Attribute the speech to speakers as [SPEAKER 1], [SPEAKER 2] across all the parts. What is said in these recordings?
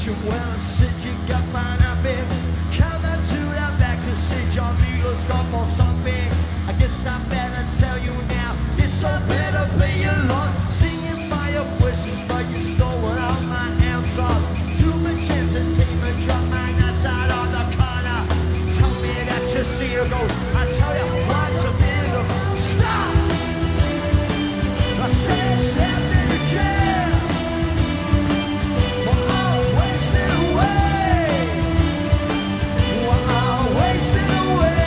[SPEAKER 1] confirmation. Well, I said you got mine up in. Come up to the back and say John Eagle's got more something. I guess I better tell you now. It's all better pay a lot. Singing by your questions, but you stole all my answers. Too much entertainment, drop my nuts out on the corner. Tell me that you see a ghost. I tell you what's a bit of stop. I said step in the chair. We're all wasting away. We're all wasting away.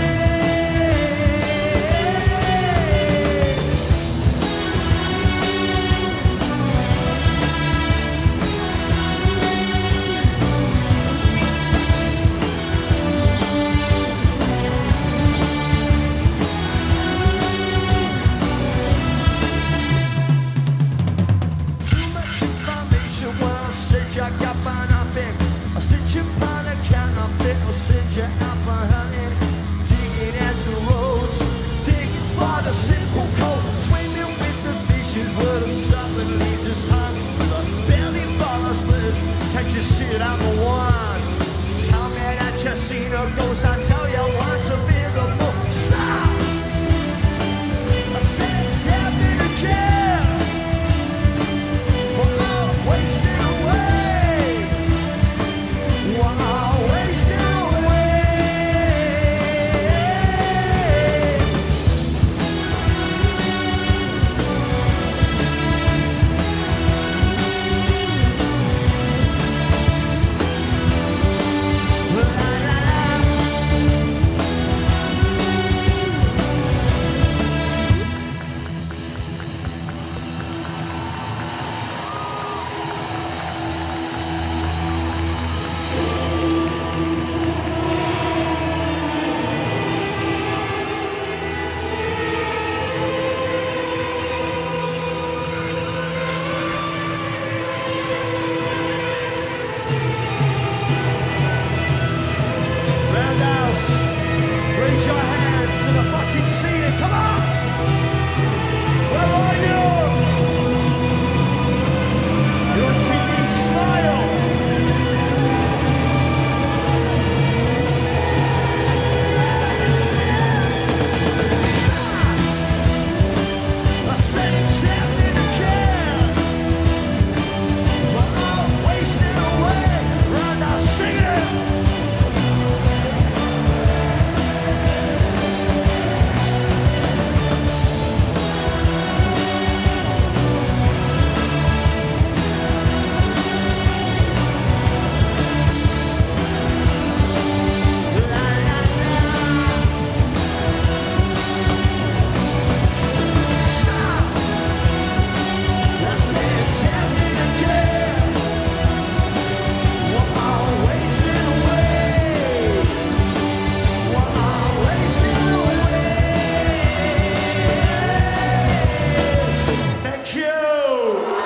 [SPEAKER 1] Too much information. Well, I said you got by nothing. I stitch upon a counterfeit. I'll send you out for hunting. Digging at the roads. Digging for the simple cold. Swimming with the fishes where the serpent leaves his tongue. The belly full of splits. Can't you see it? I'm the one. Tell me that you seen a ghost. I tell you once a visible. Stop! I said step in the chair. We're all wasting away. We're all wasting away. La, la, la. Roundhouse, raise your hands to the fucking ceiling. Come on! Where are you? You're on TV. Smile. I said step in the chair. We're all wasting away. Roundhouse, sing it. Thank you.